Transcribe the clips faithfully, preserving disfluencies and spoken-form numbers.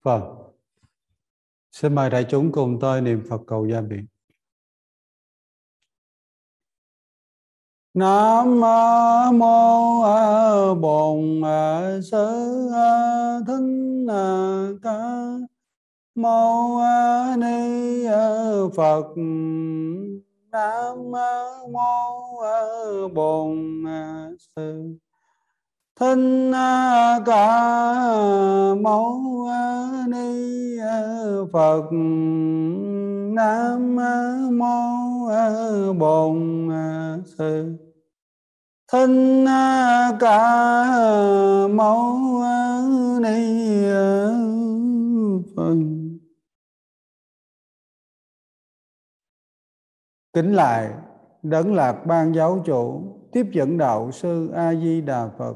Vâng, xin mời đại chúng cùng tôi niệm Phật cầu gia biệt. Nam mô Bổn Sư Thích Ca Mâu Ni Phật. Nam mô Bổn Sư Thích Ca Mâu Ni Phật. Nam mô Bổn Sư Thích Ca Mâu Ni Phật. Kính lại Đấng Lạc Ban Giáo Chủ, tiếp dẫn đạo sư A Di Đà Phật.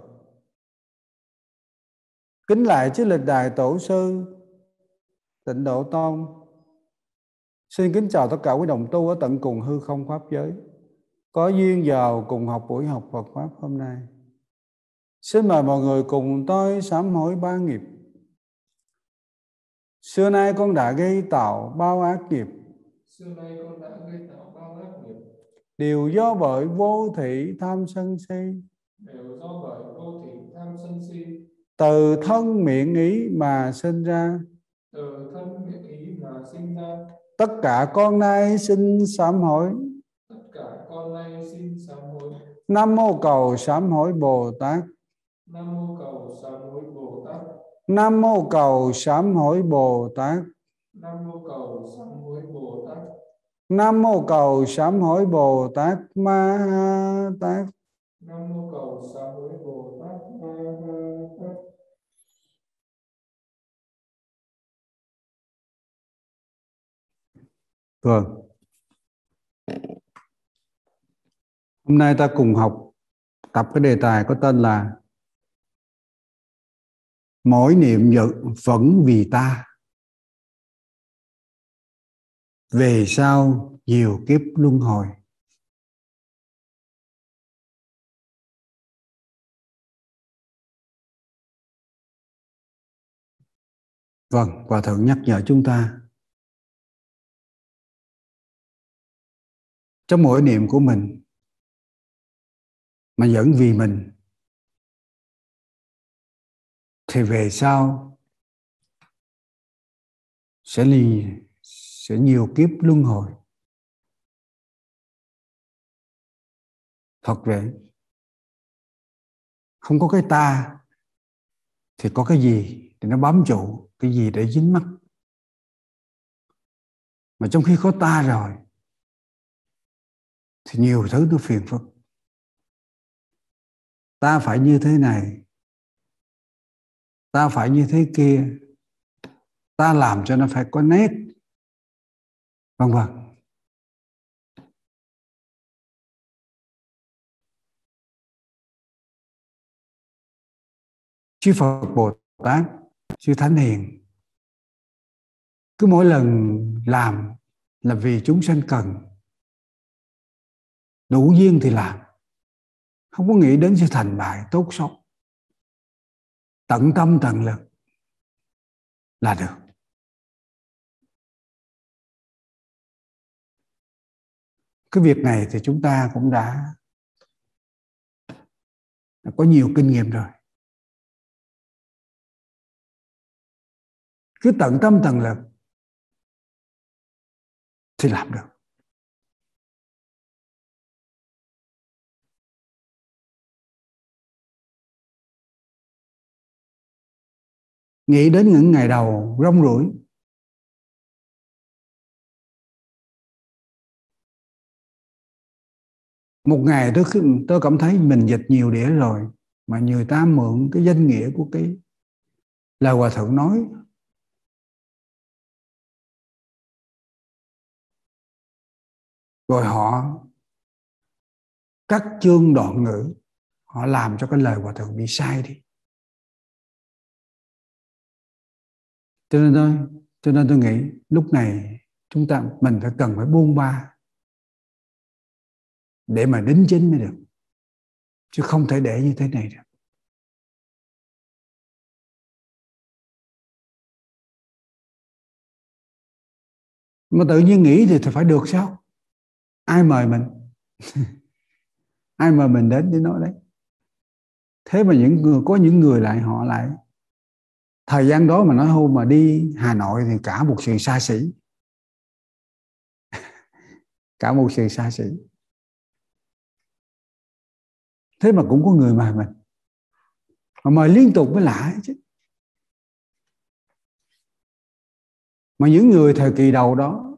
Kính lại chư lịch đại tổ sư Tịnh Độ Tông. Xin kính chào tất cả quý đồng tu ở tận cùng hư không pháp giới, có duyên vào cùng học buổi học Phật pháp hôm nay. Xin mời mọi người cùng tôi sám hối ba nghiệp. Xưa nay con đã gây tạo bao ác nghiệp. Xưa nay con đã gây tạo bao ác nghiệp. Đều do bởi vô thỉ tham sân si. Đều do bởi vô thỉ tham sân si. Từ thân miệng ý mà sinh ra. Từ thân miệng ý mà sinh ra. Tất cả con nay xin sám hối. Tất cả con nay xin sám hối. Nam mô cầu sám hối Bồ Tát. Nam mô cầu sám hối Bồ Tát. Nam mô cầu sám hối Bồ Tát. Nam mô cầu sám hối Bồ Tát. Nam mô cầu sám hối Bồ Tát Ma Tát. Nam mô cầu sám hối Bồ Tát Ma Tát. Vâng. Hôm nay ta cùng học tập cái đề tài có tên là mỗi niệm vẫn vì ta, về sau nhiều kiếp luân hồi. Vâng, Hòa Thượng nhắc nhở chúng ta trong mỗi niệm của mình mà vẫn vì mình thì về sau sẽ lì sẽ nhiều kiếp luân hồi. Thật vậy, không có cái ta thì có cái gì để nó bám trụ, cái gì để dính mắc. Mà trong khi có ta rồi thì nhiều thứ nó phiền phức. Ta phải như thế này, ta phải như thế kia, ta làm cho nó phải có nét, vân vân. Chư Phật Bồ Tát, chư Thánh Hiền cứ mỗi lần làm là vì chúng sanh cần, đủ duyên thì làm, không có nghĩ đến sự thành bại tốt xấu, tận tâm tận lực là được. Cái việc này thì chúng ta cũng đã, đã có nhiều kinh nghiệm rồi. Cứ tận tâm tận lực thì làm được. Nghĩ đến những ngày đầu rong ruổi, một ngày tôi tôi cảm thấy mình dịch nhiều đĩa rồi mà người ta mượn cái danh nghĩa của cái lời Hòa Thượng nói, rồi họ cắt chương đoạn ngữ, họ làm cho cái lời Hòa Thượng bị sai đi. Cho nên tôi, cho nên tôi nghĩ lúc này chúng ta mình phải cần phải buông ba để mà đính chính mới được, chứ không thể để như thế này được. Mà tự nhiên nghĩ thì phải được sao? Ai mời mình? Ai mời mình đến để nói đấy? Thế mà những người có những người lại họ lại thời gian đó mà nói hôm mà đi Hà Nội thì cả một sự xa xỉ, cả một sự xa xỉ. Thế mà cũng có người mời mình, mà mời liên tục mới lạ chứ. Mà những người thời kỳ đầu đó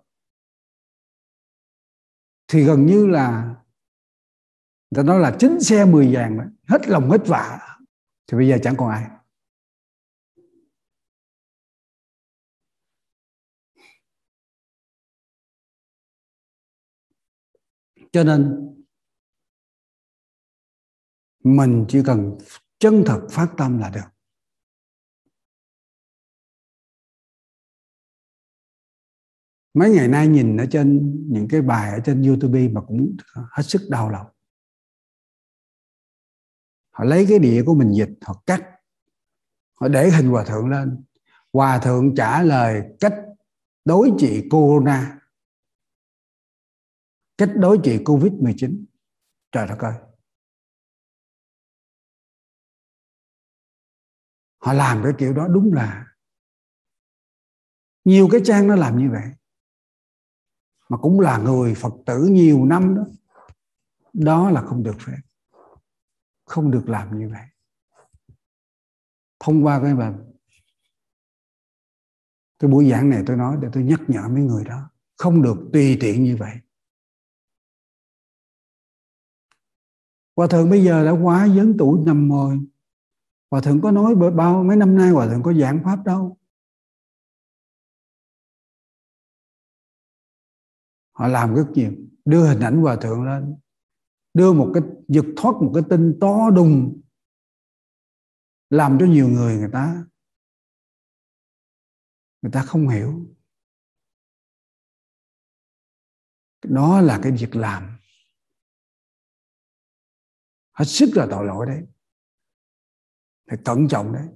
thì gần như là người ta nói là chín xe mười vàng, hết lòng hết dạ, thì bây giờ chẳng còn ai. Cho nên mình chỉ cần chân thật phát tâm là được. Mấy ngày nay nhìn ở trên những cái bài ở trên YouTube mà cũng hết sức đau lòng. Họ lấy cái đĩa của mình dịch, họ cắt, họ để hình hòa thượng lên. Hòa thượng trả lời cách đối trị corona, cách đối trị covid mười chín. Trời đất ơi, họ làm cái kiểu đó đúng là nhiều cái trang nó làm như vậy. Mà cũng là người Phật tử nhiều năm đó. Đó là không được phép, không được làm như vậy. Thông qua cái bài cái buổi giảng này tôi nói để tôi nhắc nhở mấy người đó không được tùy tiện như vậy. Hòa thượng bây giờ đã quá lớn tuổi năm rồi. Hòa thượng có nói bao mấy năm nay hòa thượng có giảng pháp đâu. Họ làm rất nhiều, đưa hình ảnh hòa thượng lên, đưa một cái giật thoát một cái tin to đùng, làm cho nhiều người người ta người ta không hiểu. Đó là cái việc làm hết sức là tội lỗi đấy, phải cẩn trọng đấy.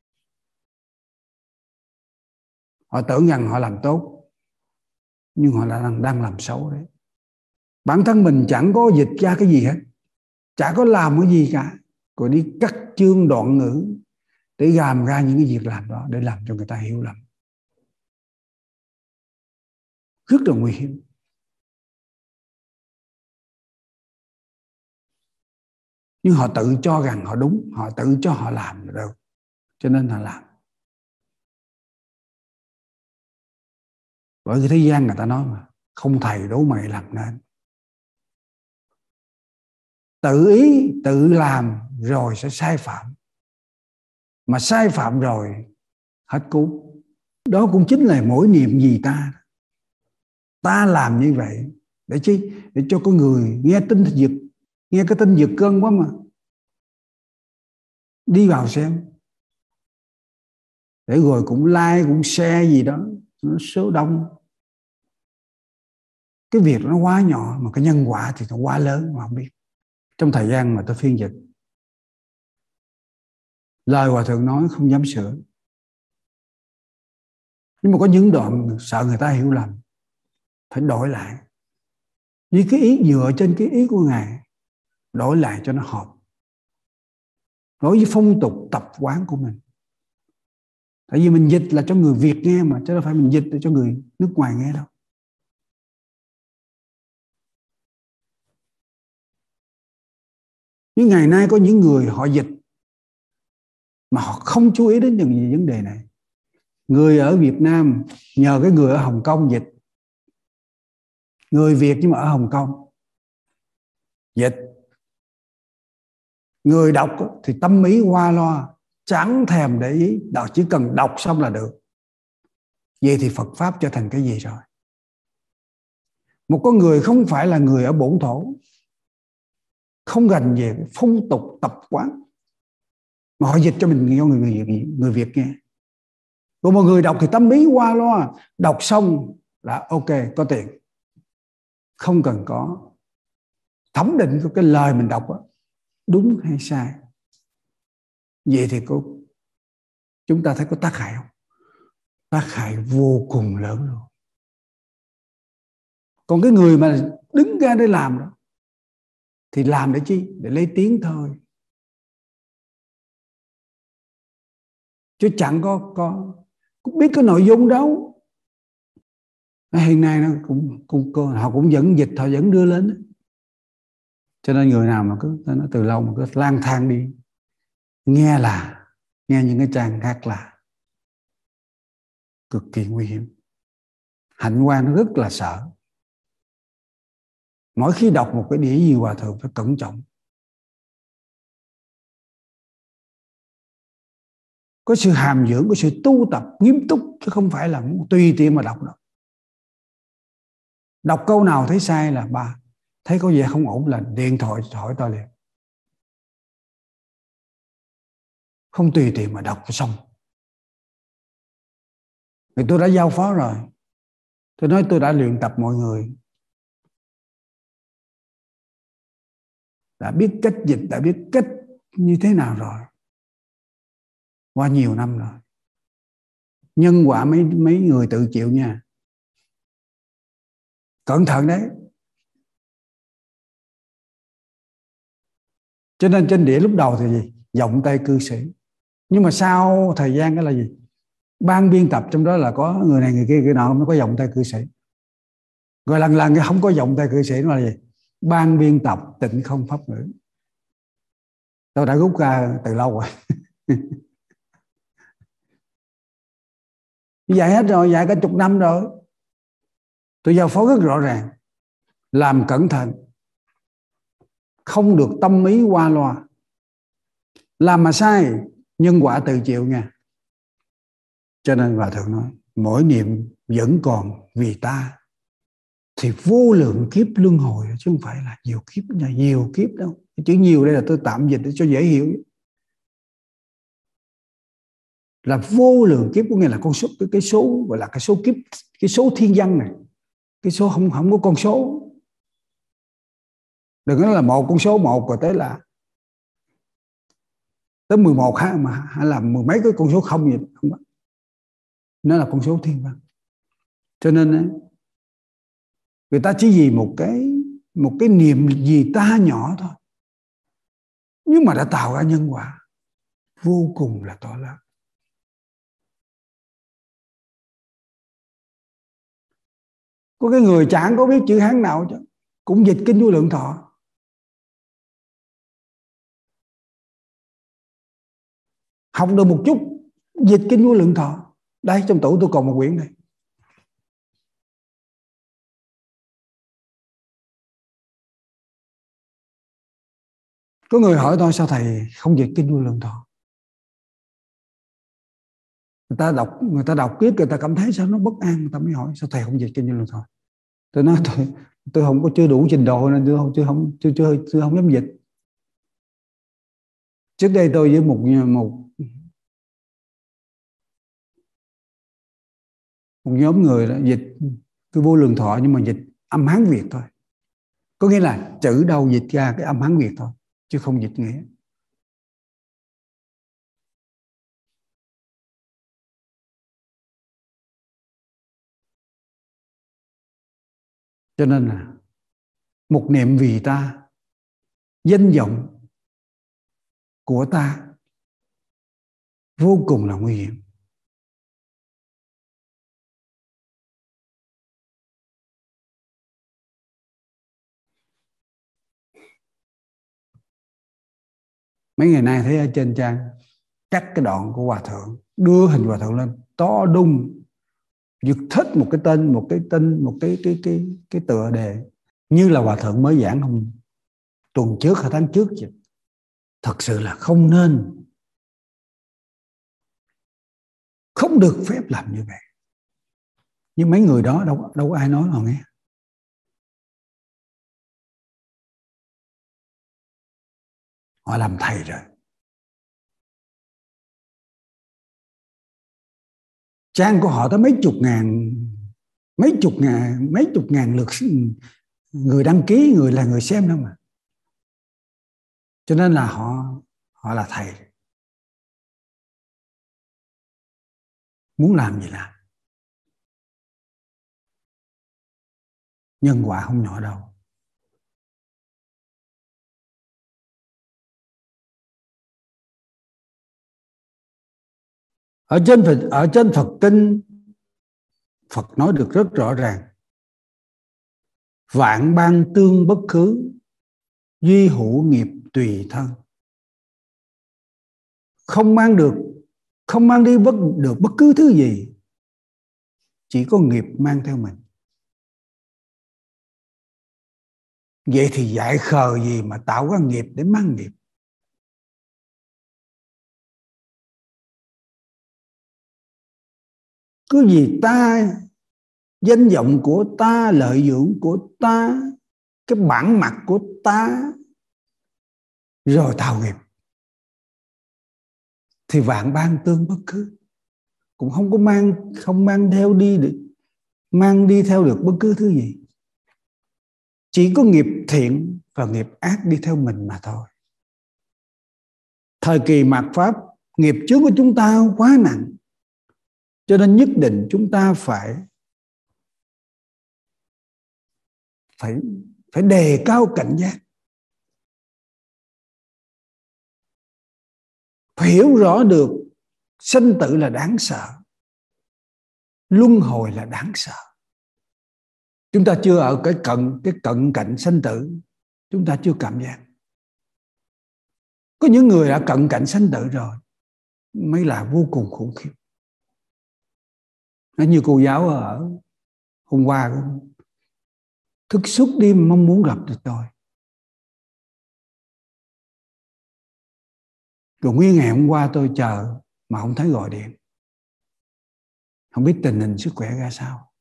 Họ tưởng rằng họ làm tốt, nhưng họ đang, đang làm xấu đấy. Bản thân mình chẳng có dịch ra cái gì hết, chả có làm cái gì cả, rồi đi cắt chương đoạn ngữ để làm ra những cái việc làm đó để làm cho người ta hiểu lầm. Rất là nguy hiểm. Nhưng họ tự cho rằng họ đúng, họ tự cho họ làm được, cho nên họ làm. Bởi vì thế gian người ta nói mà, không thầy đố mày làm nên. Tự ý tự làm rồi sẽ sai phạm, mà sai phạm rồi hết cứu. Đó cũng chính là mỗi niệm gì ta. Ta làm như vậy để chi? Để cho có người nghe tin giật, nghe cái tin giật cơn quá mà đi vào xem, để rồi cũng like cũng share gì đó, nó số đông. Cái việc nó quá nhỏ mà cái nhân quả thì nó quá lớn mà không biết. Trong thời gian mà tôi phiên dịch, lời hòa thượng nói không dám sửa, nhưng mà có những đoạn sợ người ta hiểu lầm, phải đổi lại. Vì cái ý dựa trên cái ý của Ngài, đổi lại cho nó hợp, đối với phong tục tập quán của mình. Tại vì mình dịch là cho người Việt nghe mà, chứ đâu phải mình dịch để cho người nước ngoài nghe đâu. Nhưng ngày nay có những người họ dịch mà họ không chú ý đến những vấn đề này. Người ở Việt Nam nhờ cái người ở Hồng Kông dịch, người Việt nhưng mà ở Hồng Kông dịch. Người đọc thì tâm ý qua loa, chẳng thèm để ý, đó chỉ cần đọc xong là được. Vậy thì Phật Pháp trở thành cái gì rồi? Một con người không phải là người ở bổn thổ, không rành về phong tục tập quán, mà họ dịch cho mình cho người, người, người Việt nghe. Còn một người đọc thì tâm ý qua loa, đọc xong là ok, có tiền. Không cần có thẩm định của cái lời mình đọc đó, đúng hay sai. Vậy thì có, chúng ta thấy có tác hại không? Tác hại vô cùng lớn luôn. Còn cái người mà đứng ra để làm đó thì làm để chi? Để lấy tiếng thôi, chứ chẳng có có cũng biết cái nội dung đâu. Hiện nay nó cũng cũng họ cũng vẫn dịch, họ vẫn đưa lên. Cho nên người nào mà cứ nó từ lâu mà cứ lang thang đi nghe là nghe những cái trang khác là cực kỳ nguy hiểm. Hạnh quan nó rất là sợ. Mỗi khi đọc một cái đĩa gì hòa thượng phải cẩn trọng. Có sự hàm dưỡng, có sự tu tập nghiêm túc, chứ không phải là tùy tiện mà đọc đâu. Đọc câu nào thấy sai là bà thấy có vẻ không ổn là điện thoại hỏi tôi liền. Không tùy tiện mà đọc cho xong. Vì tôi đã giao phó rồi. Tôi nói tôi đã luyện tập mọi người, đã biết cách dịch, đã biết cách như thế nào rồi, qua nhiều năm rồi. Nhân quả mấy mấy người tự chịu nha, cẩn thận đấy. Cho nên trên đĩa lúc đầu thì gì? Giọng Tây cư sĩ. Nhưng mà sau thời gian cái là gì? Ban biên tập trong đó là có người này người kia người nọ mới có giọng Tây cư sĩ. Rồi lần lần cái không có giọng Tây cư sĩ nó là gì? Ban biên tập Tịnh Không Pháp Ngữ. Tôi đã rút ra từ lâu rồi. Dạy hết rồi, dạy cả chục năm rồi. Tôi giao phó rất rõ ràng. Làm cẩn thận, không được tâm ý qua loa. Làm mà sai, nhân quả tự chịu nha. Cho nên Hòa Thượng nói, mỗi niệm vẫn còn vì ta thì vô lượng kiếp luân hồi, chứ không phải là nhiều kiếp, là nhiều kiếp đâu. Chữ nhiều đây là tôi tạm dịch để cho dễ hiểu. Là vô lượng kiếp có nghĩa là con số, cái, cái số gọi là cái số kiếp, cái số thiên văn này, cái số không không có con số. Đừng nói là một con số một rồi tới là tới mười một hay mà hay là mười mấy cái con số không gì không có. Nó là con số thiên văn. Cho nên người ta chỉ vì một cái một cái niệm gì ta nhỏ thôi, nhưng mà đã tạo ra nhân quả vô cùng là to lớn. Có cái người chẳng có biết chữ Hán nào chứ cũng dịch kinh Vô Lượng Thọ. Học được một chút dịch kinh Vô Lượng Thọ. Đây trong tủ tôi còn một quyển này. Có người hỏi tôi sao thầy không dịch kinh Vô Lượng Thọ. Người ta đọc người ta đọc kiếp người ta cảm thấy sao nó bất an, người ta mới hỏi sao thầy không dịch kinh Vô Lượng Thọ. Tôi nói tôi tôi không có chưa đủ trình độ nên tôi không chưa không chưa chưa chưa không dám dịch. Trước đây tôi với một một một nhóm người đó dịch cái Vô Lượng Thọ nhưng mà dịch âm Hán Việt thôi. Có nghĩa là chữ đâu dịch ra cái âm Hán Việt thôi chứ không dịch nghĩa. Cho nên là một niệm vì ta, danh vọng của ta vô cùng là nguy hiểm. Mấy ngày nay thấy ở trên trang cắt cái đoạn của Hòa Thượng, đưa hình Hòa Thượng lên to đùng, giật thích một cái tên, một cái tên, một cái cái cái cái tựa đề như là Hòa Thượng mới giảng không tuần trước hay tháng trước chứ. Thật sự là không nên, không được phép làm như vậy. Nhưng mấy người đó đâu đâu có ai nói nào nghe. Họ làm thầy rồi. Trang của họ tới mấy chục ngàn, mấy chục ngàn, mấy chục ngàn lượt người đăng ký, người là người xem đâu mà. Cho nên là họ họ là thầy. Muốn làm gì làm. Nhân quả không nhỏ đâu. Ở trên Phật, ở trên Phật kinh, Phật nói được rất rõ ràng: vạn ban tương bất khứ, duy hữu nghiệp tùy thân. Không mang được, không mang đi bất được bất cứ thứ gì, chỉ có nghiệp mang theo mình. Vậy thì dại khờ gì mà tạo ra nghiệp để mang nghiệp? Cứ vì ta, danh vọng của ta, lợi dưỡng của ta, cái bản mặt của ta, rồi tạo nghiệp, thì vạn ban tương bất cứ, cũng không có mang, không mang theo đi được, mang đi theo được bất cứ thứ gì. Chỉ có nghiệp thiện và nghiệp ác đi theo mình mà thôi. Thời kỳ mạt Pháp, nghiệp chướng của chúng ta quá nặng, cho nên nhất định chúng ta phải phải phải đề cao cảnh giác, phải hiểu rõ được sinh tử là đáng sợ, luân hồi là đáng sợ. Chúng ta chưa ở cái cận cái cận cảnh sinh tử, chúng ta chưa cảm giác. Có những người đã cận cảnh sinh tử rồi mới là vô cùng khủng khiếp. Nó như cô giáo ở hôm qua, thức suốt đêm mong muốn gặp được tôi. Rồi nguyên ngày hôm qua tôi chờ mà không thấy gọi điện, không biết tình hình sức khỏe ra sao.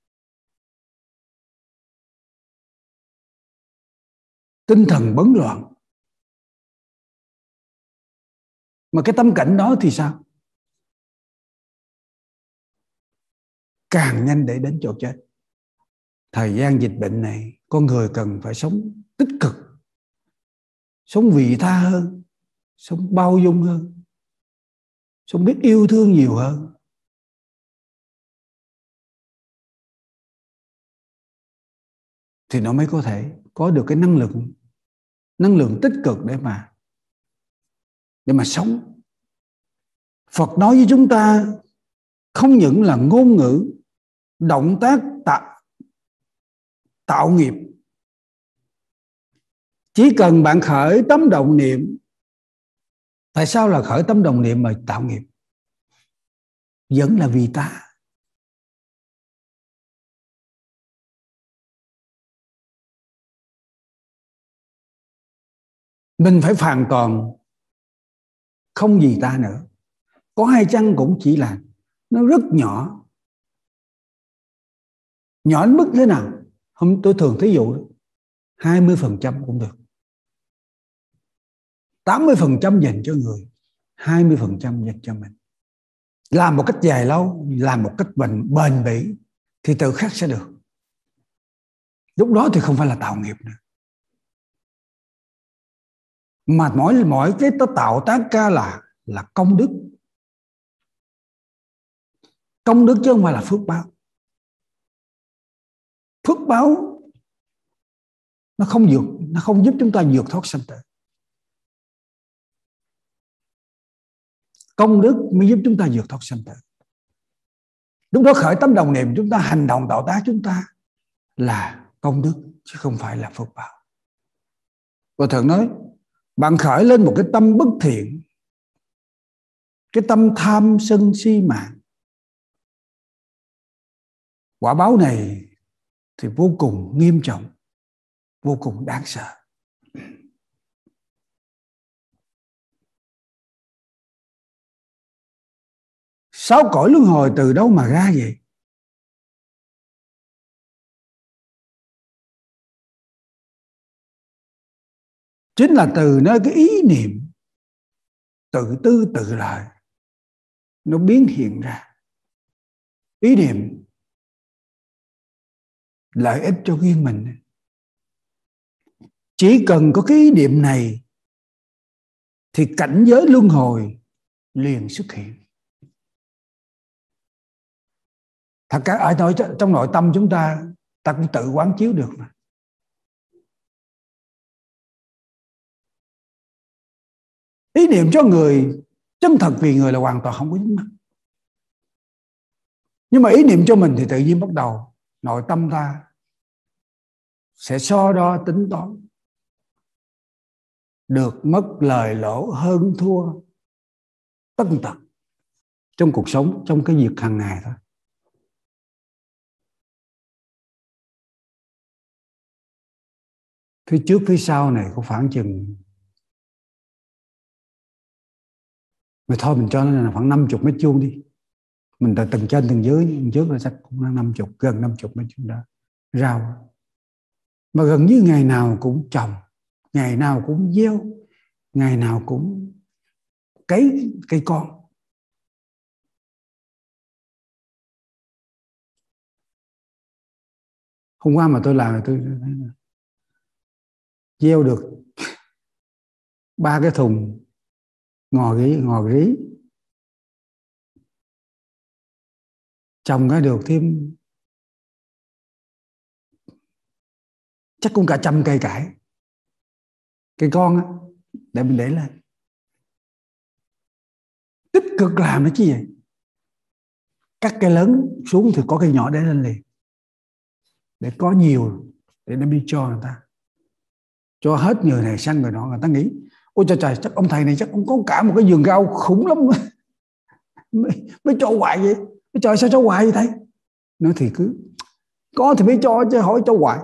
Tinh thần bấn loạn. Mà cái tâm cảnh đó thì sao? Càng nhanh để đến chỗ chết. Thời gian dịch bệnh này, con người cần phải sống tích cực, sống vị tha hơn, sống bao dung hơn, sống biết yêu thương nhiều hơn. Thì nó mới có thể có được cái năng lượng, năng lượng tích cực để mà để mà sống. Phật nói với chúng ta không những là ngôn ngữ, động tác tạo, tạo nghiệp. Chỉ cần bạn khởi tâm động niệm. Tại sao là khởi tâm động niệm mà tạo nghiệp? Vẫn là vì ta. Mình phải hoàn toàn không vì ta nữa. Có hay chăng cũng chỉ là nó rất nhỏ. Nhỏ đến mức thế nào? Hôm tôi thường thí dụ hai mươi phần trăm cũng được. tám mươi phần trăm dành cho người, hai mươi phần trăm dành cho mình. Làm một cách dài lâu, làm một cách bền, bền bỉ thì tự khắc sẽ được. Lúc đó thì không phải là tạo nghiệp nữa. Mà mỗi, mỗi cái nó tạo tác ca là, là công đức. Công đức chứ không phải là phước báo. Phước báo nó không vượt, nó không giúp chúng ta vượt thoát sanh tử. Công đức mới giúp chúng ta vượt thoát sanh tử. Lúc đó khởi tâm đồng niệm, chúng ta hành động tạo tác chúng ta là công đức chứ không phải là phước báo. Và Thượng nói, bạn khởi lên một cái tâm bất thiện, cái tâm tham sân si mạng, quả báo này thì vô cùng nghiêm trọng, vô cùng đáng sợ. Sáu cõi luân hồi từ đâu mà ra vậy? Chính là từ nơi cái ý niệm tự tư tự lợi nó biến hiện ra. Ý niệm lợi ích cho riêng mình. Chỉ cần có cái ý niệm này thì cảnh giới luân hồi liền xuất hiện. Thật cả ở nội, trong nội tâm chúng ta, ta cũng tự quán chiếu được mà. Ý niệm cho người chân thật vì người là hoàn toàn không có dính mắc. Nhưng mà ý niệm cho mình thì tự nhiên bắt đầu nội tâm ta sẽ so đo tính toán, được mất, lời lỗ, hơn thua, tất tật trong cuộc sống, trong cái việc hàng ngày thôi. Phía trước phía sau này có khoảng chừng, mà thôi mình cho nó là khoảng năm chục mét vuông đi. Mình từ từng trên từng dưới, từng trước là chắc cũng là năm chục, gần năm chục mét vuông đó. Rau mà gần như ngày nào cũng trồng, ngày nào cũng gieo, ngày nào cũng cấy cây con. Hôm qua mà tôi làm, tôi gieo được ba cái thùng ngò rí, ngò rí, trồng cái được thêm chắc cũng cả trăm cây cải, cây con á, để mình để lên. Tích cực làm nó chứ gì. Cắt cây lớn xuống thì có cây nhỏ để lên liền, để có nhiều để đem đi cho người ta, cho hết người này sang người nọ. Người ta nghĩ ôi trời trời, chắc ông thầy này chắc ông có cả một cái vườn rau khủng lắm mới, mới cho hoài vậy. Trời sao cho hoài vậy thầy? Nói thì cứ có thì mới cho, chứ hỏi cho hoài.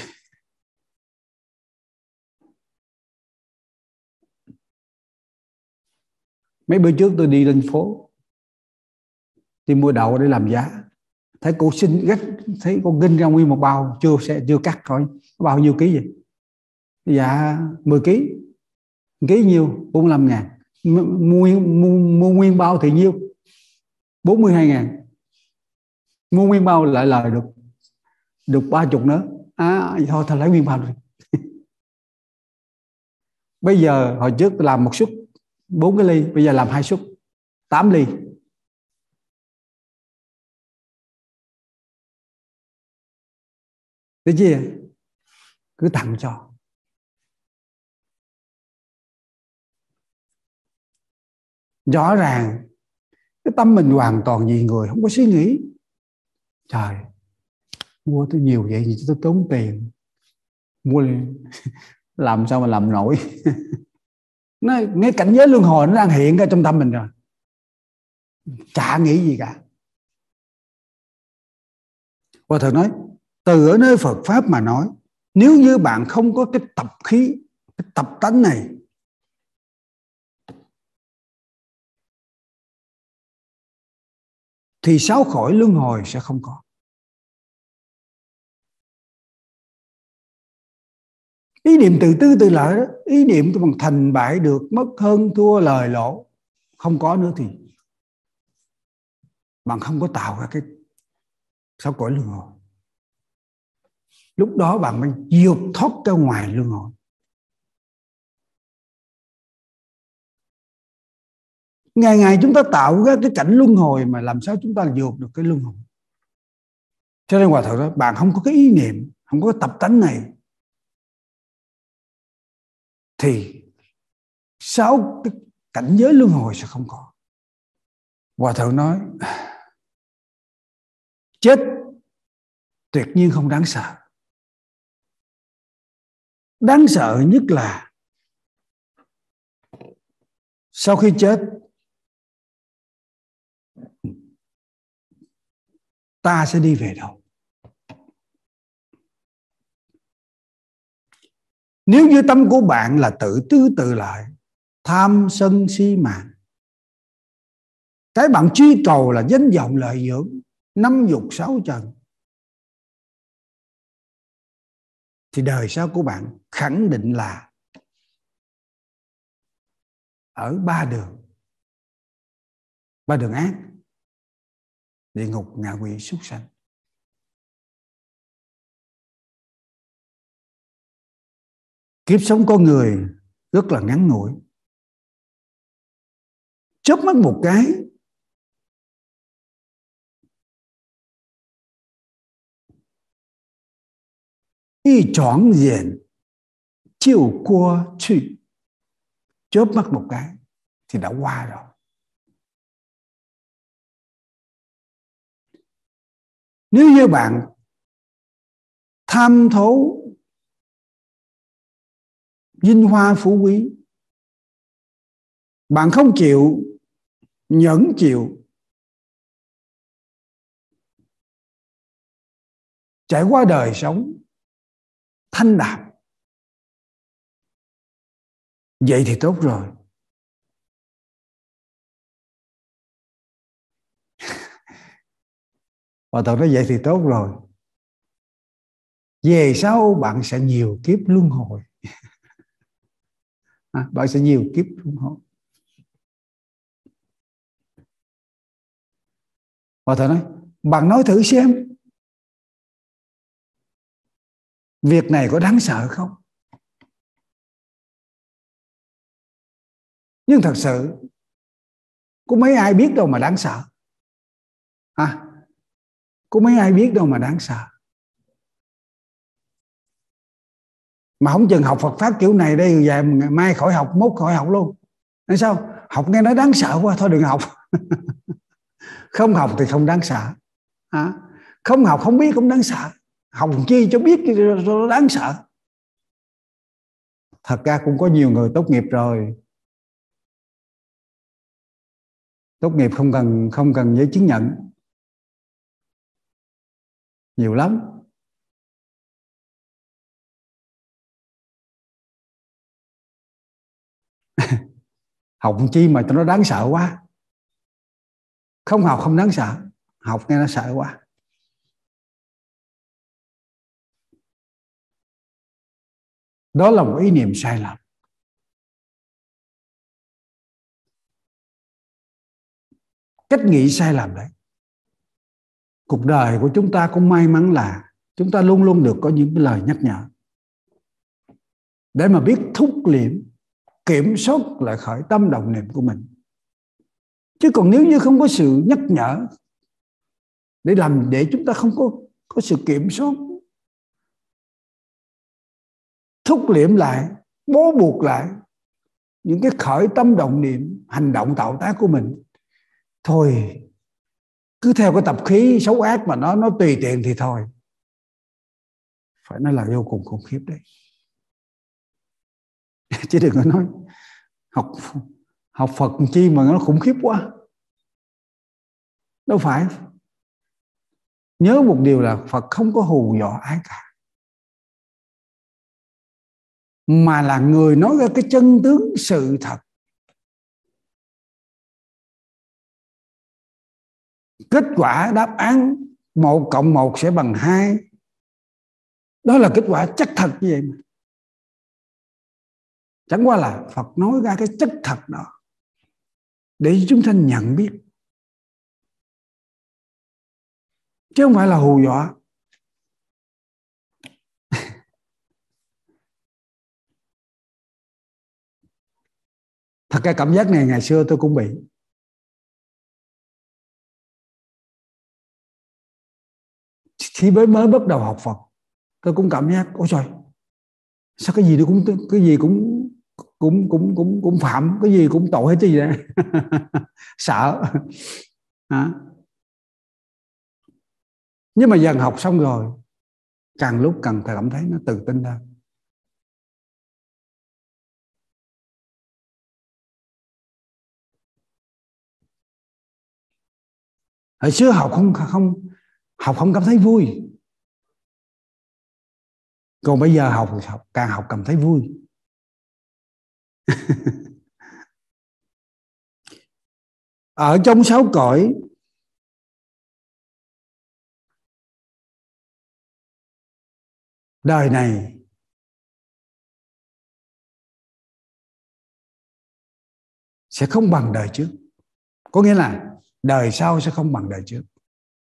Mấy bữa trước tôi đi lên phố đi mua đậu để làm giá, thấy cô xin gắt, thấy cô ginh ra nguyên một bao, chưa sẽ chưa cắt coi bao nhiêu ký vậy. Dạ mười ký. Ký nhiêu? bốn mươi lăm ngàn. Mua, mua, mua nguyên bao thì nhiêu? bốn mươi hai ngàn. Mua nguyên bao lại lời được được ba chục nữa. À thôi thôi lấy nguyên bao rồi. Bây giờ hồi trước tôi làm một suất bốn cái ly, bây giờ làm hai suất tám ly. Thế chứ cứ tặng cho. Rõ ràng cái tâm mình hoàn toàn vì người, không có suy nghĩ trời mua tôi nhiều vậy thì tôi tốn tiền mua làm sao mà làm nổi. Nó ngay cảnh giới luân hồi nó đang hiện ra trong tâm mình rồi, chả nghĩ gì cả. Và thầy nói từ ở nơi Phật pháp mà nói, nếu như bạn không có cái tập khí, cái tập tánh này, thì sáu cõi luân hồi sẽ không có. Ý niệm tự tư tự lợi đó, ý niệm tôi bằng thành bại, được mất, hơn thua, lời lỗ không có nữa, thì bạn không có tạo ra cái sáu cõi luân hồi. Lúc đó bạn mới vượt thoát ra ngoài luân hồi. Ngày ngày chúng ta tạo ra cái cảnh luân hồi mà làm sao chúng ta vượt được cái luân hồi. Cho nên hòa thượng đó, bạn không có cái ý niệm, không có cái tập tánh này, thì sáu cái cảnh giới luân hồi sẽ không có. Hòa thượng nói chết tuyệt nhiên không đáng sợ. Đáng sợ nhất là sau khi chết ta sẽ đi về đâu. Nếu như tâm của bạn là tự tư tự lợi, tham sân si mạng, cái bạn truy cầu là danh vọng lợi dưỡng, năm dục sáu trần, thì đời sau của bạn khẳng định là ở ba đường, ba đường ác: địa ngục, ngạ quỷ, súc sanh. Kiếp sống con người rất là ngắn ngủi, chớp mắt một cái y choáng diện chiều qua去, chớp mắt một cái thì đã qua rồi. Nếu như bạn tham thấu vinh hoa phú quý, bạn không chịu nhẫn chịu trải qua đời sống thanh đạm, vậy thì tốt rồi. Và tôi nói vậy thì tốt rồi. Về sau bạn sẽ nhiều kiếp luân hồi. À, bạn sẽ nhiều kiếp luân hồi. Và tôi nói, bạn nói thử xem, việc này có đáng sợ không? Nhưng thật sự có mấy ai biết đâu mà đáng sợ. À, có mấy ai biết đâu mà đáng sợ. Mà không chừng học Phật Pháp kiểu này đây vài mai khỏi học, mốt khỏi học luôn. Nói sao? Học nghe nói đáng sợ quá, thôi đừng học. Không học thì không đáng sợ. À, không học không biết cũng đáng sợ. Học chi cho biết nó đáng sợ. Thật ra cũng có nhiều người tốt nghiệp rồi. Tốt nghiệp không cần không cần giấy chứng nhận. Nhiều lắm. Học chi mà nó đáng sợ quá. Không học không đáng sợ, học nghe nó sợ quá. Đó là một ý niệm sai lầm. Cách nghĩ sai lầm đấy. Cuộc đời của chúng ta cũng may mắn là chúng ta luôn luôn được có những lời nhắc nhở để mà biết thúc liệm, kiểm soát lại khởi tâm động niệm của mình. Chứ còn nếu như không có sự nhắc nhở để làm để chúng ta không có có sự kiểm soát, thúc liệm lại, bó buộc lại những cái khởi tâm động niệm, hành động tạo tác của mình, thôi cứ theo cái tập khí xấu ác mà nó nó tùy tiện thì thôi, phải nói là vô cùng khủng khiếp đấy. Chứ đừng có nói học học Phật chi mà nó khủng khiếp quá. Đâu phải. Nhớ một điều là Phật không có hù dọa ai cả, mà là người nói ra cái chân tướng sự thật. Kết quả đáp án một cộng một sẽ bằng hai. Đó là kết quả chắc thật như vậy mà. Chẳng qua là Phật nói ra cái chất thật đó để chúng ta nhận biết, chứ không phải là hù dọa. Thật ra cảm giác này ngày xưa tôi cũng bị. Khi mới mới bắt đầu học Phật, tôi cũng cảm giác ôi trời, sao cái gì nó cũng cái gì cũng cũng cũng cũng cũng phạm, cái gì cũng tội hết chứ gì đấy. Sợ. À. Nhưng mà dần học xong rồi, càng lúc càng cảm thấy nó tự tin hơn. Hồi xưa học không không học không cảm thấy vui, còn bây giờ học học càng học cảm thấy vui. Ở trong sáu cõi, đời này sẽ không bằng đời trước. Có nghĩa là đời sau sẽ không bằng đời trước.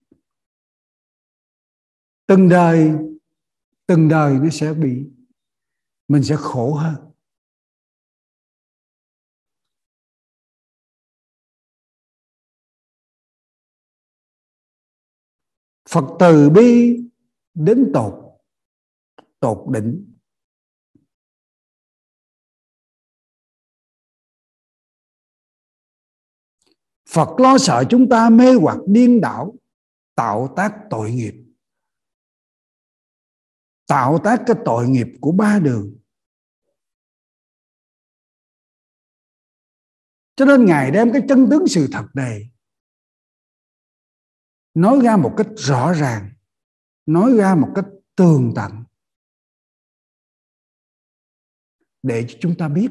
Từng đời từng đời nó sẽ bị, mình sẽ khổ hơn. Phật từ bi đến tột, tột đỉnh. Phật lo sợ chúng ta mê hoặc điên đảo, tạo tác tội nghiệp. Tạo tác cái tội nghiệp của ba đường. Cho nên Ngài đem cái chân tướng sự thật này nói ra một cách rõ ràng, nói ra một cách tường tận để cho chúng ta biết.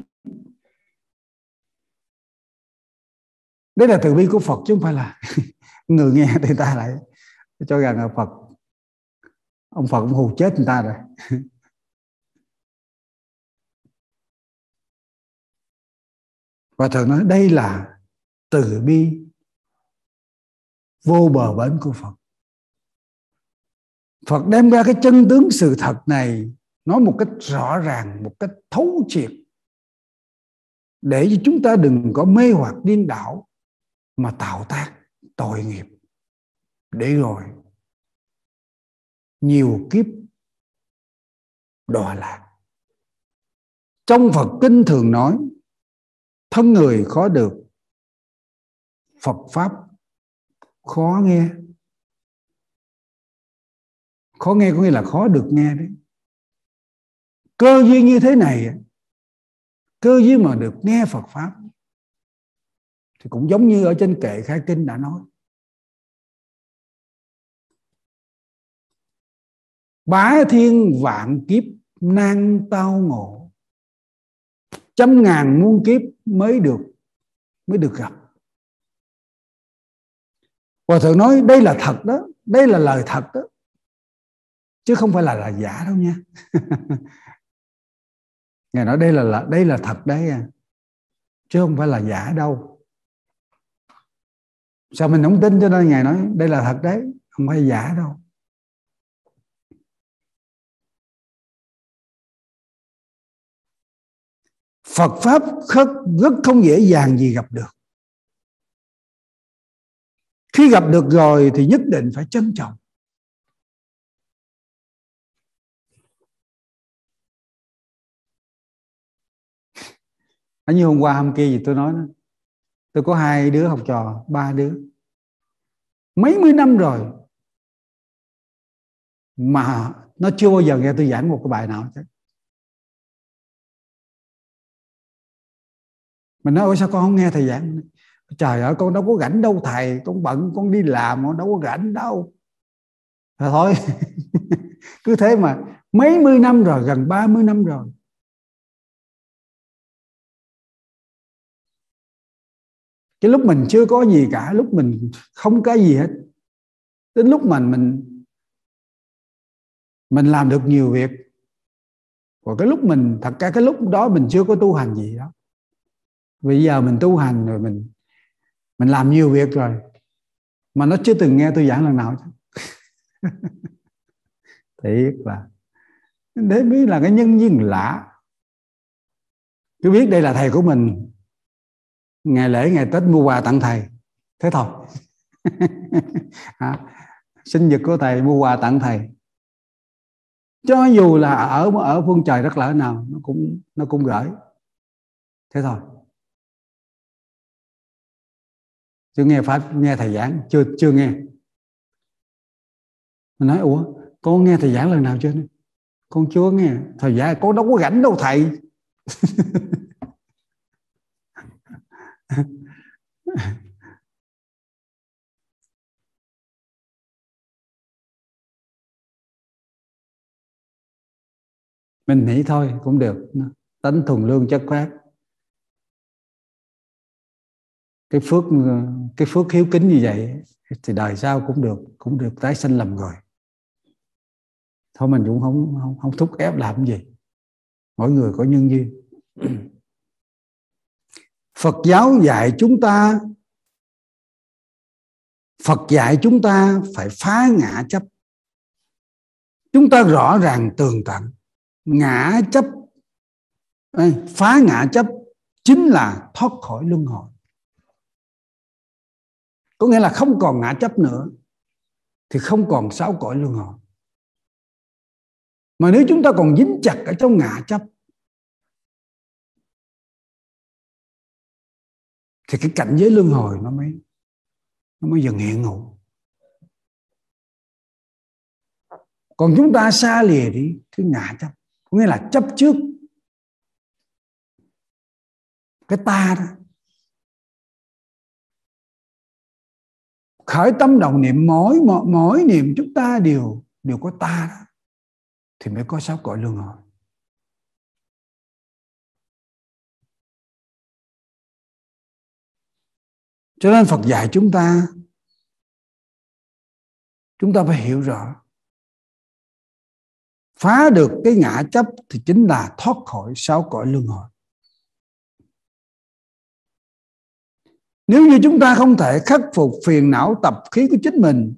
Đây là từ bi của Phật chứ không phải là người nghe thì ta lại cho rằng là Phật, ông Phật cũng hù chết người ta rồi. Và thường nói đây là từ bi vô bờ bến của Phật. Phật đem ra cái chân tướng sự thật này, nói một cách rõ ràng, một cách thấu triệt, để cho chúng ta đừng có mê hoặc điên đảo mà tạo tác tội nghiệp, để rồi nhiều kiếp đọa lạc. Trong Phật kinh thường nói thân người khó được, Phật pháp khó nghe. Khó nghe có nghĩa là khó được nghe đấy. Cơ duyên như thế này, cơ duyên mà được nghe Phật pháp, thì cũng giống như ở trên kệ Khai Kinh đã nói, bá thiên vạn kiếp nan tao ngộ, trăm ngàn muôn kiếp mới được mới được gặp. Hòa thượng nói đây là thật đó, đây là lời thật đó, chứ không phải là là giả đâu nha. Ngài nói đây là, là đây là thật đấy à, chứ không phải là giả đâu. Sao mình không tin, cho nên Ngài nói đây là thật đấy, không phải giả đâu. Phật pháp rất không dễ dàng gì gặp được. Khi gặp được rồi thì nhất định phải trân trọng. Như hôm qua hôm kia gì tôi nói đó, tôi có hai đứa học trò, ba đứa, mấy mươi năm rồi mà nó chưa bao giờ nghe tôi giảng một cái bài nào chứ. Mình nói ôi sao con không nghe thầy giảng? Trời ơi, con đâu có rảnh đâu thầy, con bận, con đi làm, con đâu có rảnh đâu. Rồi thôi. Cứ thế mà mấy mươi năm rồi, gần ba mươi năm rồi. Cái lúc mình chưa có gì cả, lúc mình không có gì hết, đến lúc mà mình mình làm được nhiều việc, còn cái lúc mình thật ra cái lúc đó mình chưa có tu hành gì đó. Bây giờ mình tu hành rồi, mình mình làm nhiều việc rồi mà nó chưa từng nghe tôi giảng lần nào chứ. Thiệt là để biết là cái nhân duyên lạ. Cứ biết đây là thầy của mình, ngày lễ ngày Tết mua quà tặng thầy, thế thôi. À, sinh nhật của thầy mua quà tặng thầy, cho dù là ở ở phương trời đất lỡ nào nó cũng nó cũng gửi, thế thôi. Chưa nghe pháp, nghe thầy giảng chưa chưa nghe. Mình nói ủa con nghe thầy giảng lần nào chưa? Con chưa nghe thầy giảng, con đâu có rảnh đâu thầy. Mình nghĩ thôi cũng được, tánh thuần lương chất phát. Cái phước cái phước hiếu kính như vậy thì đời sau cũng được, cũng được tái sanh làm người. Thôi mình cũng không không, không thúc ép làm gì, mỗi người có nhân duyên. Phật giáo dạy chúng ta, Phật dạy chúng ta phải phá ngã chấp. Chúng ta rõ ràng tường tận, ngã chấp, phá ngã chấp chính là thoát khỏi luân hồi. Có nghĩa là không còn ngã chấp nữa thì không còn sáu cõi luân hồi. Mà nếu chúng ta còn dính chặt ở trong ngã chấp thì cái cảnh giới luân hồi nó mới nó mới dần hiện hữu. Còn chúng ta xa lìa đi cái ngã chấp, có nghĩa là chấp trước cái ta đó, khởi tâm động niệm mỗi mỗi, mỗi niệm chúng ta đều đều có ta đó, thì mới có sáu cõi luân hồi. Cho nên Phật dạy chúng ta, chúng ta phải hiểu rõ, phá được cái ngã chấp thì chính là thoát khỏi sáu cõi luân hồi. Nếu như chúng ta không thể khắc phục phiền não tập khí của chính mình,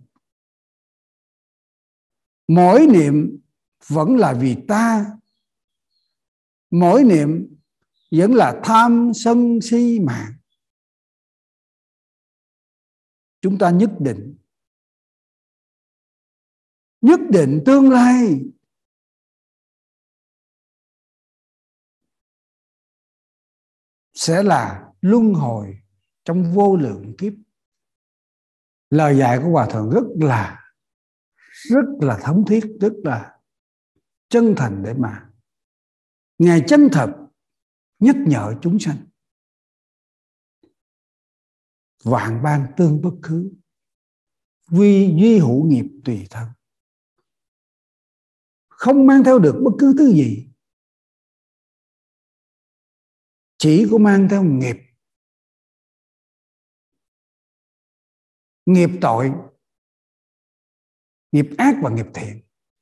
mỗi niệm vẫn là vì ta, mỗi niệm vẫn là tham sân si mạng, chúng ta nhất định nhất định tương lai sẽ là luân hồi trong vô lượng kiếp. Lời dạy của Hòa Thượng rất là rất là thống thiết, rất là chân thành để mà Ngài chân thật nhắc nhở chúng sanh. Vạn ban tương bất khứ, vì duy hữu nghiệp tùy thân. Không mang theo được bất cứ thứ gì, chỉ có mang theo nghiệp. Nghiệp tội, nghiệp ác và nghiệp thiện.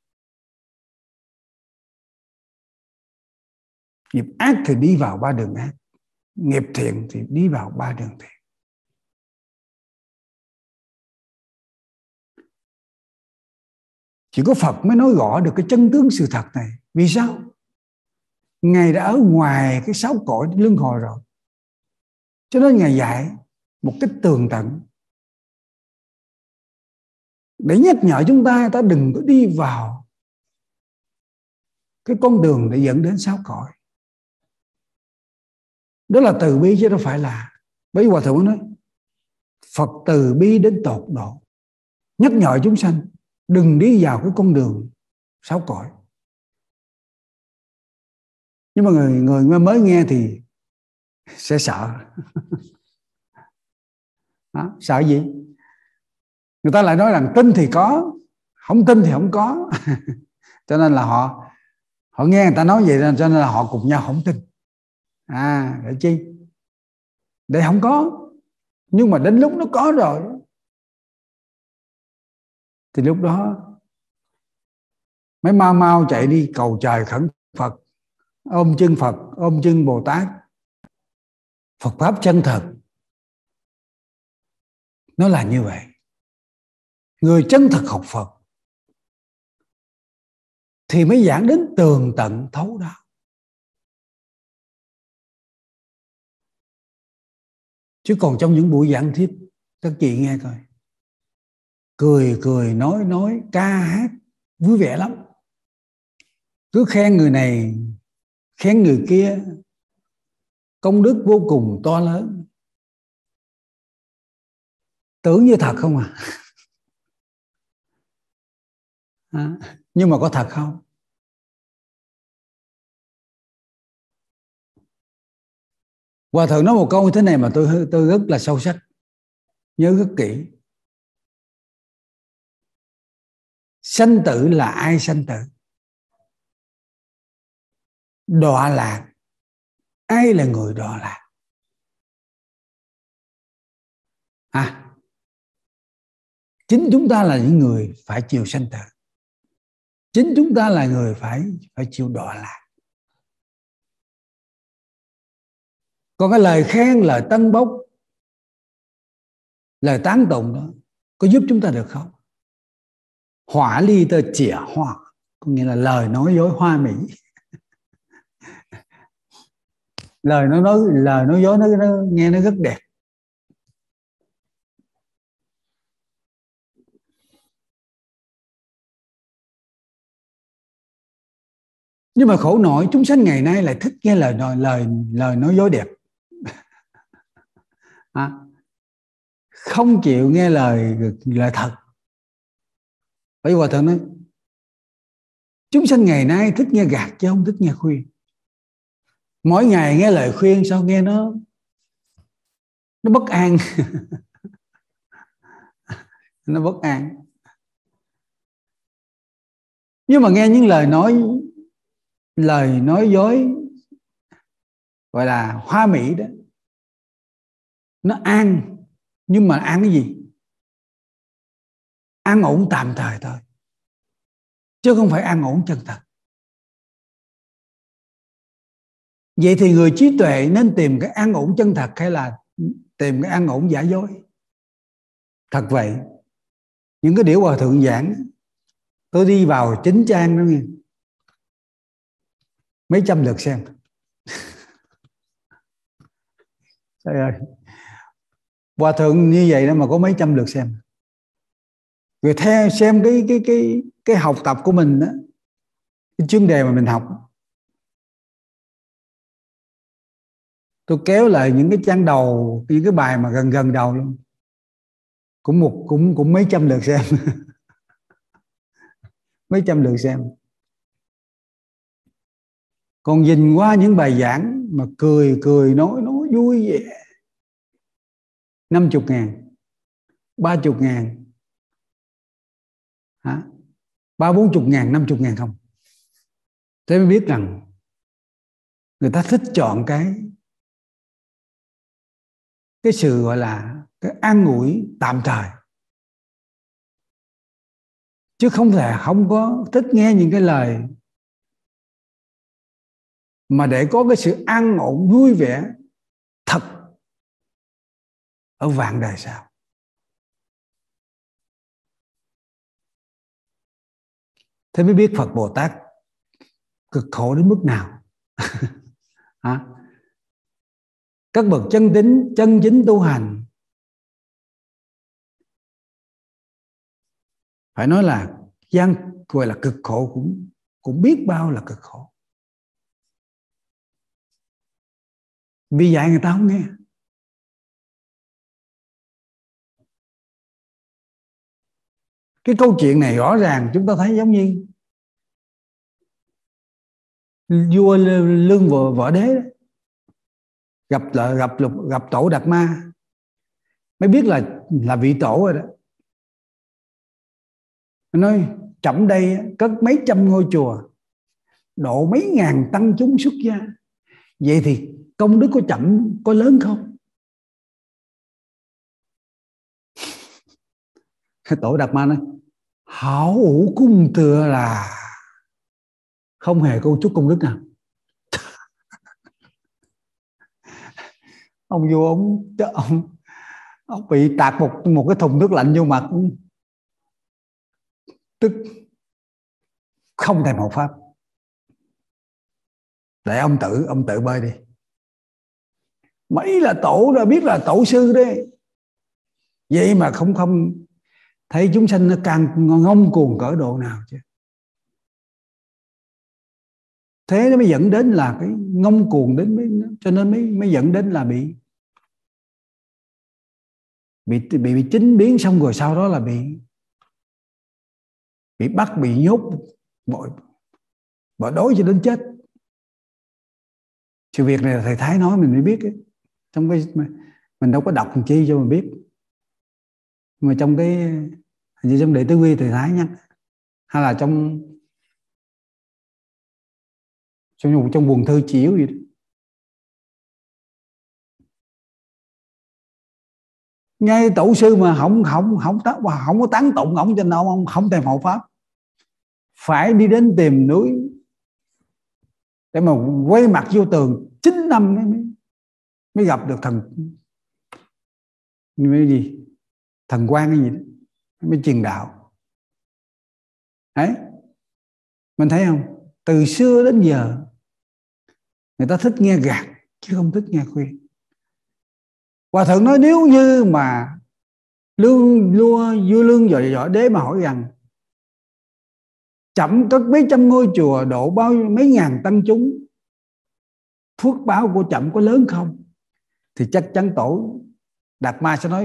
Nghiệp ác thì đi vào ba đường ác, nghiệp thiện thì đi vào ba đường thiện. Chỉ có Phật mới nói rõ được cái chân tướng sự thật này. Vì sao? Ngài đã ở ngoài cái sáu cõi luân hồi rồi, cho nên Ngài dạy một cách tường tận để nhắc nhở chúng ta ta đừng có đi vào cái con đường để dẫn đến sáu cõi. Đó là từ bi chứ đâu phải là. Bởi vì Hòa Thượng nói Phật từ bi đến tột độ, nhắc nhở chúng sanh đừng đi vào cái con đường sáu cõi. Nhưng mà người người mới nghe thì sẽ sợ. Đó, sợ gì? Người ta lại nói rằng tin thì có, không tin thì không có. Cho nên là họ họ nghe người ta nói vậy, cho nên là họ cùng nhau không tin. À, để chi? Để không có. Nhưng mà đến lúc nó có rồi thì lúc đó mới mau mau chạy đi cầu trời khẩn Phật, ôm chân Phật, ôm chân Bồ Tát. Phật pháp chân thật nó là như vậy. Người chân thật học Phật thì mới giảng đến tường tận thấu đáo. Chứ còn trong những buổi giảng thuyết, các chị nghe coi, cười cười nói nói ca hát vui vẻ lắm, cứ khen người này khen người kia, công đức vô cùng to lớn, tưởng như thật không à. À, nhưng mà có thật không? Hòa Thượng nói một câu như thế này mà tôi tôi rất là sâu sắc, nhớ rất kỹ. Sanh tử là ai sanh tử? Đọa lạc, ai là người đọa lạc? À, chính chúng ta là những người phải chịu sanh tử. Chính chúng ta là người phải phải chịu đọa lạc. Còn cái lời khen, lời tân bốc, lời tán tụng đó có giúp chúng ta được không? Hỏa ly tơ chĩa hoa, có nghĩa là lời nói dối hoa mỹ. Lời nó nói lời nói dối nó, nó nghe nó rất đẹp. Nhưng mà khổ nổi chúng sanh ngày nay lại thích nghe lời nói, lời lời nói dối đẹp. À, không chịu nghe lời lời thật. Bởi vì Hòa Thượng nói chúng sanh ngày nay thích nghe gạt chứ không thích nghe khuyên. Mỗi ngày nghe lời khuyên sao nghe nó nó bất an. Nó bất an. Nhưng mà nghe những lời nói lời nói dối gọi là hoa mỹ đó, nó an. Nhưng mà an cái gì? An ổn tạm thời thôi, chứ không phải an ổn chân thật. Vậy thì người trí tuệ nên tìm cái an ổn chân thật hay là tìm cái an ổn giả dối? Thật vậy, những cái điển Hòa Thượng giảng, tôi đi vào chính trang đó nghe, mấy trăm lượt xem. Trời ơi, Hòa Thượng như vậy đó mà có mấy trăm lượt xem. Rồi theo xem cái cái cái cái học tập của mình đó, cái chuyên đề mà mình học, tôi kéo lại những cái trang đầu, những cái bài mà gần gần đầu luôn, cũng một cũng cũng mấy trăm lượt xem. Mấy trăm lượt xem. Còn nhìn qua những bài giảng mà cười cười nói nói vui vẻ, năm chục ngàn, ba chục ngàn, hả? Ba bốn chục ngàn, năm chục ngàn không. Thế mới biết rằng người ta thích chọn cái cái sự gọi là cái an ủi tạm thời, chứ không thể không có thích nghe những cái lời mà để có cái sự an ổn vui vẻ thật ở vạn đời sau. Thế mới biết Phật Bồ Tát cực khổ đến mức nào. Hả? Các bậc chân tín chân chính tu hành phải nói là gian gọi là cực khổ, cũng cũng biết bao là cực khổ. Vì dạy người ta không nghe. Cái câu chuyện này rõ ràng chúng ta thấy giống như vua Lương Võ, Võ Đế đó, gặp là gặp lục gặp Tổ Đạt Ma mới biết là là vị tổ rồi đó. Nói trọng đây cất mấy trăm ngôi chùa, độ mấy ngàn tăng chúng xuất gia, vậy thì công đức của chậm có lớn không? Tổ Đạt Ma nói hảo ủ cung tựa là không hề có chút công đức nào. Ông vua ông ông ông bị tạt một một cái thùng nước lạnh vô mặt, tức không thèm hộ pháp. Để ông tự ông tự bơi đi. Mấy là tổ ra biết là tổ sư đấy, vậy mà không không thấy chúng sanh nó càng ngông cuồng cỡ độ nào chứ. Thế nó mới dẫn đến là cái ngông cuồng đến mới, cho nên mới mới dẫn đến là bị bị bị, bị chính biến, xong rồi sau đó là bị bị bắt, bị nhốt, bỏ, bỏ đói cho đến chết. Sự việc này là thầy Thái nói mình mới biết ấy. Trong cái mình đâu có đọc làm chi cho mình biết, mà trong cái hình như trong Đệ Tứ Quy thầy Thái nhắc, hay là trong trong trong quần thư chiếu gì đó. Ngay tổ sư mà không không không không có tán tụng ổng cho nên ông không thèm hộ pháp, phải đi đến tìm núi để mà quay mặt vô tường chín năm mới mới gặp được thần cái gì, thần quan cái gì đó, mới truyền đạo. Đấy, mình thấy không, từ xưa đến giờ người ta thích nghe gạt chứ không thích nghe khuyên. Hòa Thượng nói nếu như mà lương vua vua Lương Võ Võ Đế mà hỏi rằng Chậm cất mấy trăm ngôi chùa, độ bao mấy ngàn tăng chúng, phước báo của Chậm có lớn không? Thì chắc chắn tổ Đạt Ma sẽ nói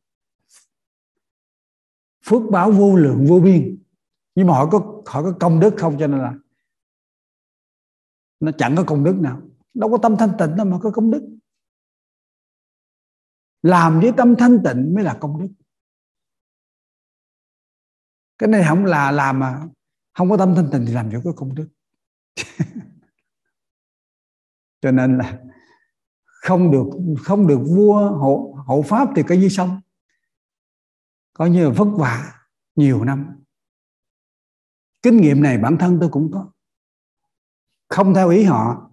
phước báo vô lượng vô biên. Nhưng mà họ có họ có công đức không? Cho nên là nó chẳng có công đức nào. Đâu có tâm thanh tịnh đâu mà có công đức. Làm với tâm thanh tịnh mới là công đức. Cái này không là làm mà không có tâm thanh tịnh thì làm gì có công đức. Cho nên là không được không được vua hộ, hộ pháp thì coi như xong, coi như là vất vả nhiều năm. Kinh nghiệm này bản thân tôi cũng có. Không theo ý họ,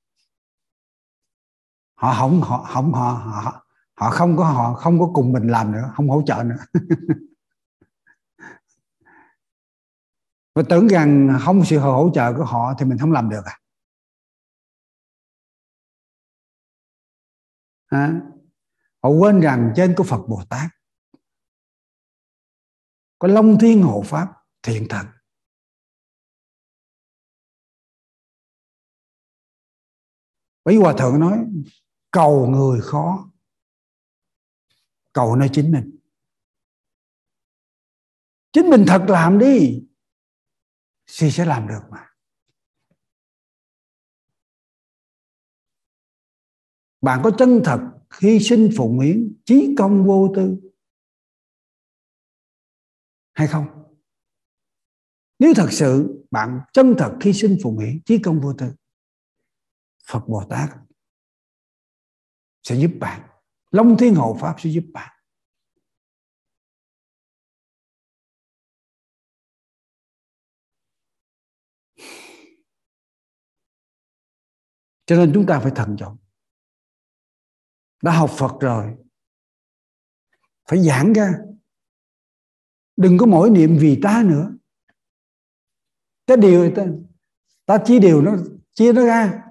họ không họ không họ họ họ không có họ không có cùng mình làm nữa, không hỗ trợ nữa. Và tưởng rằng không sự hỗ trợ của họ thì mình không làm được à? À, họ quên rằng trên có Phật Bồ Tát, có Long Thiên hộ pháp thiện thần. Bởi Hòa Thượng nói cầu người khó, cầu nơi chính mình. Chính mình thật làm đi thì sẽ làm được mà. Bạn có chân thật hy sinh phụng hiến, chí công vô tư hay không? Nếu thật sự bạn chân thật hy sinh phụng hiến, chí công vô tư, Phật Bồ Tát sẽ giúp bạn, Long Thiên hộ pháp sẽ giúp bạn. Cho nên chúng ta phải thận trọng. Đã học Phật rồi phải giảng ra, đừng có mỗi niệm vì ta nữa. Cái điều ta, ta chia điều nó chia nó ra.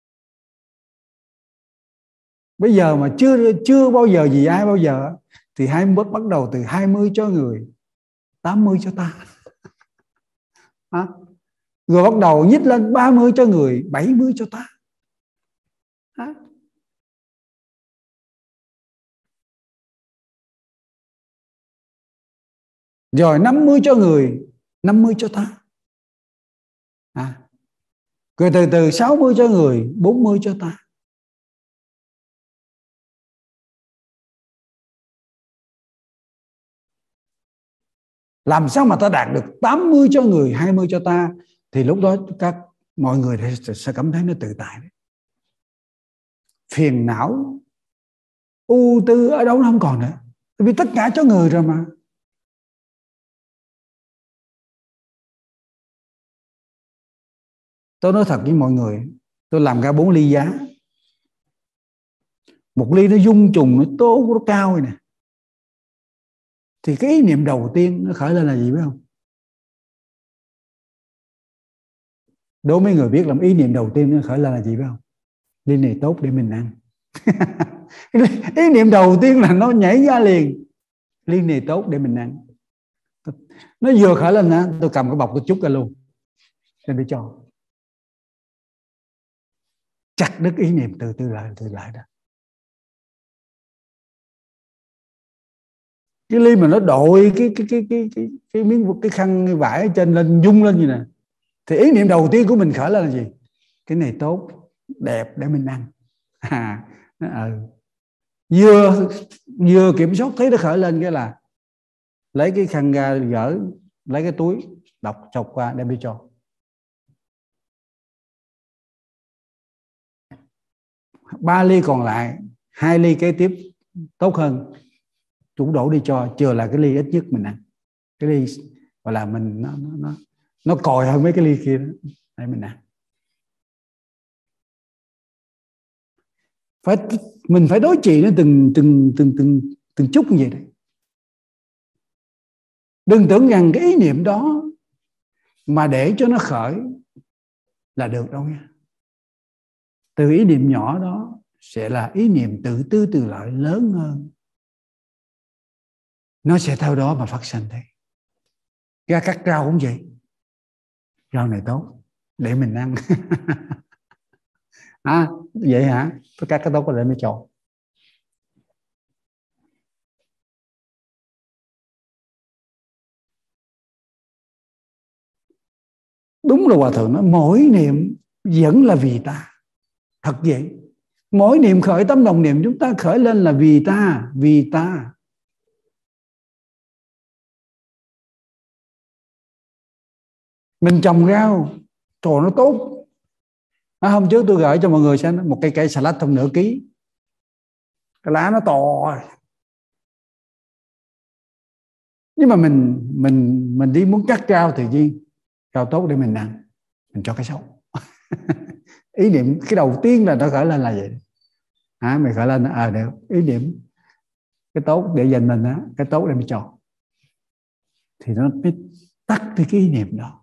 Bây giờ mà chưa chưa bao giờ gì ai bao giờ thì hai bước bắt đầu từ hai mươi cho người, tám mươi cho ta. À, rồi bắt đầu nhích lên ba mươi cho người, bảy mươi cho ta. À, rồi năm mươi cho người, năm mươi cho ta. À, rồi từ từ sáu mươi cho người, bốn mươi cho ta. Làm sao mà ta đạt được tám mươi cho người, hai mươi cho ta, thì lúc đó các mọi người sẽ cảm thấy nó tự tại. Phiền não ưu tư ở đâu nó không còn nữa, vì tất cả cho người rồi mà. Tôi nói thật với mọi người, tôi làm ra bốn ly giá. Một ly nó dung trùng, nó tố, nó cao này nè. Thì cái ý niệm đầu tiên nó khởi lên là gì biết không? Đố mấy người biết làm ý niệm đầu tiên nó khởi lên là gì biết không? Ly này tốt để mình ăn. Ý niệm đầu tiên là nó nhảy ra liền. Ly này tốt để mình ăn. Nó vừa khởi lên đó, tôi cầm cái bọc tôi chúc ra luôn. Nên tôi cho. Chặt đứt ý niệm từ từ lại từ lại đó. Cái ly mà nó đội cái cái cái cái cái cái miếng cái khăn vải ở trên lên dung lên như nè, thì ý niệm đầu tiên của mình khởi lên là gì? Cái này tốt đẹp để mình ăn. À, ừ. vừa vừa kiểm soát thấy nó khởi lên cái là lấy cái khăn ra gỡ, lấy cái túi đọc chọc qua đem đi cho. Ba ly còn lại, hai ly kế tiếp tốt hơn, chúng đổ đi cho, chưa là cái ly ít nhất mình ăn. Cái ly gọi là mình nó nó nó, nó còi hơn mấy cái ly kia đó, để mình ăn. Phải mình phải đối trị nó từng từng từng từng từng chút như vậy đấy. Đừng tưởng rằng cái ý niệm đó mà để cho nó khởi là được đâu nha. Từ ý niệm nhỏ đó sẽ là ý niệm tự tư tự lợi lớn hơn. Nó sẽ theo đó mà phát sinh thế. Ra cắt rau cũng vậy. rau này tốt để mình ăn. À, vậy hả? Tất cả cái tốt có để mới chọn. Đúng là Hòa Thượng nói mỗi niệm vẫn là vì ta. Thật vậy. Mỗi niệm khởi tấm lòng niệm chúng ta khởi lên là vì ta, vì ta. Mình trồng rau, trời nó tốt. À, hôm trước tôi gửi cho mọi người xem một cây cây xà lách trong nửa ký. Cái lá nó to. Nhưng mà mình mình mình đi muốn cắt rau tự nhiên, rau tốt để mình ăn, mình cho cái xấu. Ý niệm cái đầu tiên là nó khởi lên là vậy. À, mày khởi lên à được, ý niệm cái tốt để dành mình á, cái tốt để mình chọn. Thì nó mới tắt đi cái ý niệm đó.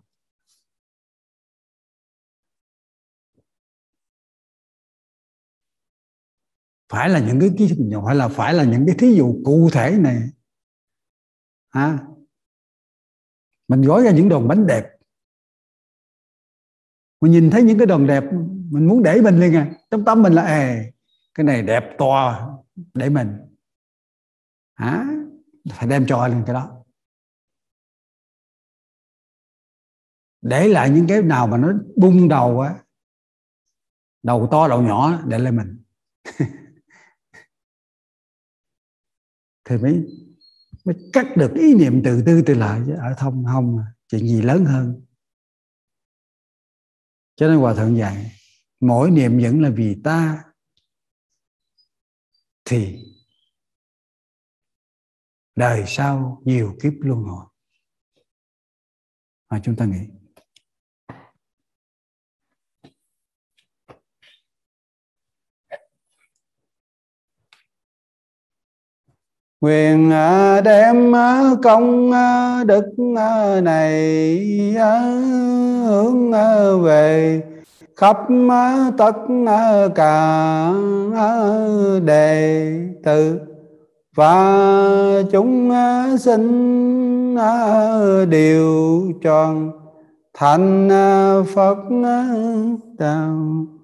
Phải là những cái cái phải là phải là những cái thí dụ cụ thể này. À, mình gói ra những đòn bánh đẹp, mình nhìn thấy những cái đòn đẹp mình muốn để mình liền à, trong tâm mình là ề cái này đẹp to để mình. À, phải đem cho lên cái đó. Để lại những cái nào mà nó bung đầu á, đầu to đầu nhỏ để lại mình. Thì mới mới cắt được ý niệm từ tư từ lợi. Chứ ở thông không chuyện gì lớn hơn. Cho nên Hòa Thượng dạy mỗi niệm vẫn là vì ta, thì đời sau nhiều kiếp luân hồi. Mà chúng ta nghĩ nguyện đem công đức này hướng về khắp tất cả đệ tử và chúng sinh đều tròn thành Phật đạo.